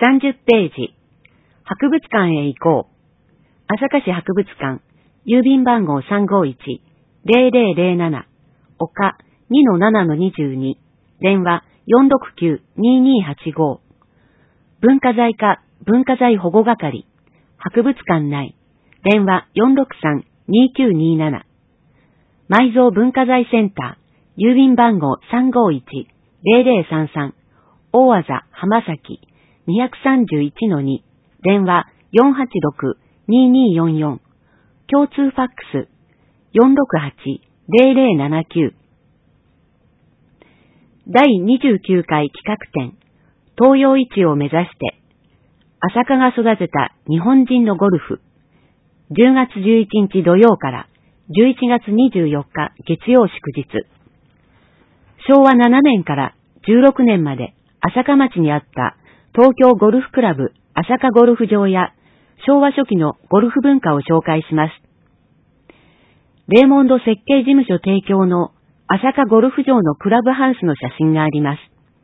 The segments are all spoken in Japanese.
30ページ。博物館へ行こう。朝霞市博物館、郵便番号 351-0007、岡 2-7-22、電話 469-2285。文化財課、文化財保護係、博物館内、電話 463-2927。埋蔵文化財センター、郵便番号 351-0033、大字浜崎 231-2、電話 486-2244。共通ファックス 468-0079。第29回企画展、東洋一を目指して、朝霞が育てた日本人のゴルフ。10月11日土曜から11月24日月曜祝日。昭和7年から16年まで朝霞町にあった東京ゴルフクラブ朝霞ゴルフ場や昭和初期のゴルフ文化を紹介します。レーモンド設計事務所提供の朝霞ゴルフ場のクラブハウスの写真があります。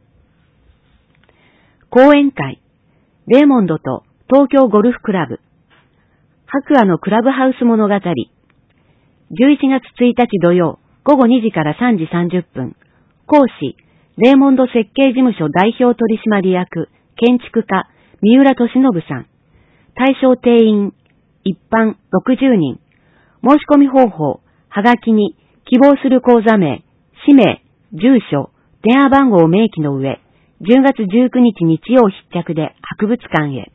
講演会、レーモンドと東京ゴルフクラブ、白亜のクラブハウス物語、11月1日土曜午後2時から3時30分、講師、レーモンド設計事務所代表取締役、建築家、三浦俊信さん、対象定員、一般60人、申し込み方法、はがきに希望する講座名、氏名、住所、電話番号を明記の上、10月19日日曜必着で博物館へ。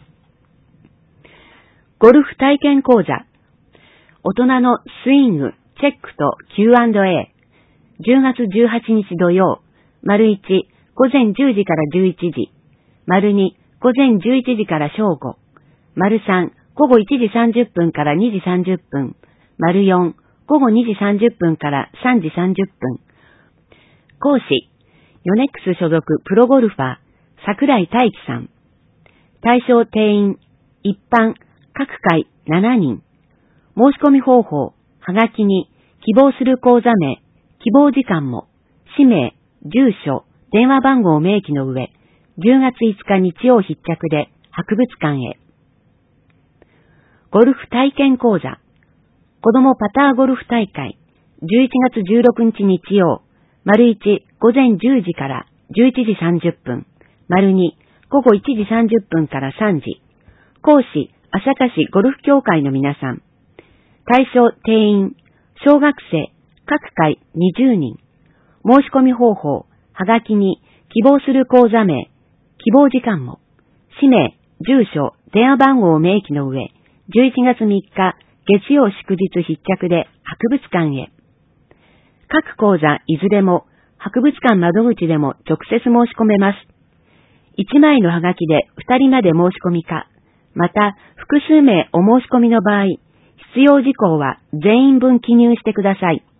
ゴルフ体験講座、大人のスイング、チェックと Q&A、10月18日土曜、丸1、午前10時から11時、丸2、午前11時から正午、丸3、午後1時30分から2時30分、丸4、午後2時30分から3時30分。講師、ヨネックス所属プロゴルファー、桜井大樹さん。対象定員、一般、各回7人。申し込み方法、はがきに、希望する講座名、希望時間も、氏名、住所、電話番号を明記の上、10月5日日曜必着で博物館へ。ゴルフ体験講座、子供パターゴルフ大会、11月16日日曜、丸1、午前10時から11時30分、丸2、午後1時30分から3時。講師、朝霞市ゴルフ協会の皆さん。対象定員、小学生、各回20人。申し込み方法、はがきに希望する講座名、希望時間も、氏名、住所、電話番号を明記の上、11月3日、月曜祝日必着で博物館へ。各講座いずれも博物館窓口でも直接申し込めます。1枚のハガキで2人まで申し込みか、また複数名お申し込みの場合、必要事項は全員分記入してください。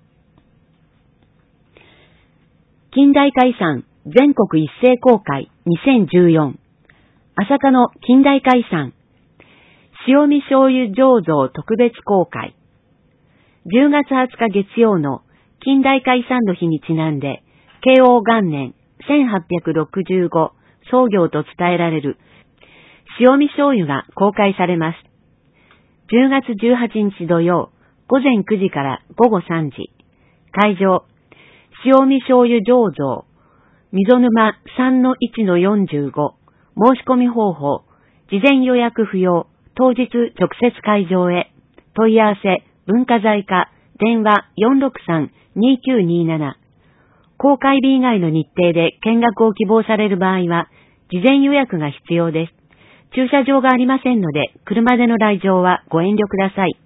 近代化遺産全国一斉公開2014。朝霞の近代化遺産塩見醤油醸造特別公開。10月20日月曜の近代化遺産の日にちなんで、慶応元年1865創業と伝えられる塩見醤油が公開されます。10月18日土曜午前9時から午後3時。会場、塩見醤油醸造、溝沼 3-1-45。申し込み方法、事前予約不要。当日直接会場へ。問い合わせ、文化財課、電話 463-2927。公開日以外の日程で見学を希望される場合は、事前予約が必要です。駐車場がありませんので、車での来場はご遠慮ください。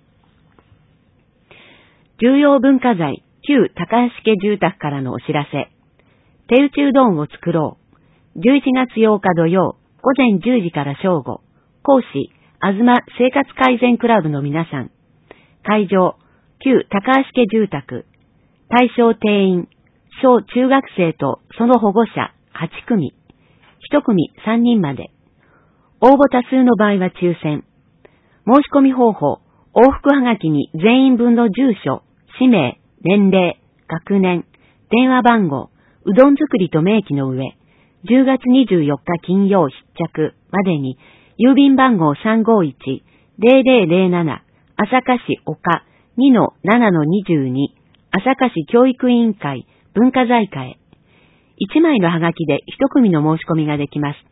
重要文化財、旧高橋家住宅からのお知らせ。手打ちうどんを作ろう。11月8日土曜、午前10時から正午。講師、あずま生活改善クラブの皆さん。会場、旧高橋家住宅。対象定員、小中学生とその保護者8組。1組3人まで。応募多数の場合は抽選。申し込み方法、往復はがきに全員分の住所、氏名、年齢、学年、電話番号、うどん作りと明記の上、 10月24日金曜必着までに、郵便番号 351-0007 朝霞市岡 2-7-22 朝霞市教育委員会文化財課へ、1枚のハガキで1組の申し込みができます。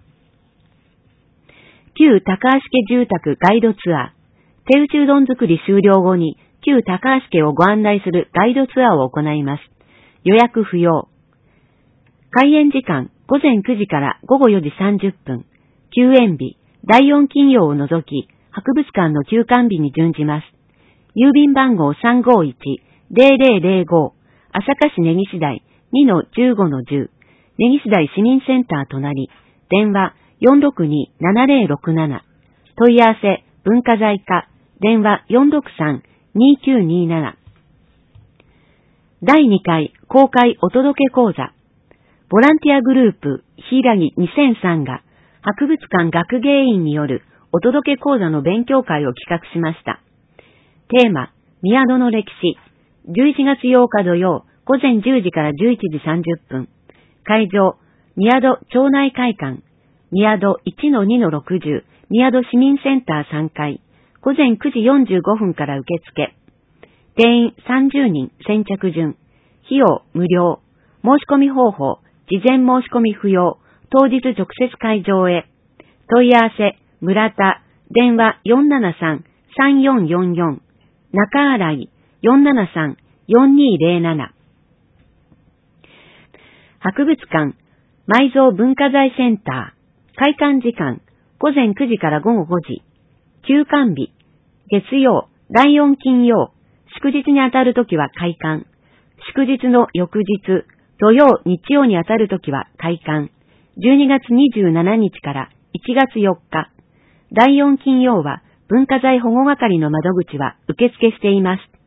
旧高橋家住宅ガイドツアー、手打ちうどん作り終了後に旧高橋家をご案内するガイドツアーを行います。予約不要。開園時間午前9時から午後4時30分。休園日、第4金曜を除き、博物館の休館日に準じます。郵便番号 351-0005 朝霞市根岸台 2-15-10 根岸台市民センター隣、電話 462-7067 問い合わせ文化財課電話 463-2927 第2回公開お届け講座ボランティアグループひいらぎ2003が博物館学芸員によるお届け講座の勉強会を企画しました。テーマ、宮戸の歴史。11月8日土曜、午前10時から11時30分。会場、宮戸町内会館。宮戸 1-2-60、宮戸市民センター3階。午前9時45分から受付。定員30人、先着順。費用、無料。申し込み方法、事前申し込み不要。当日直接会場へ。問い合わせ、村田、電話 473-3444。中新井、473-4207。博物館、埋蔵文化財センター。開館時間、午前9時から午後5時。休館日、月曜、第4金曜。祝日にあたるときは開館。祝日の翌日、土曜、日曜にあたるときは開館。12月27日から1月4日。第4金曜は文化財保護係の窓口は受付しています。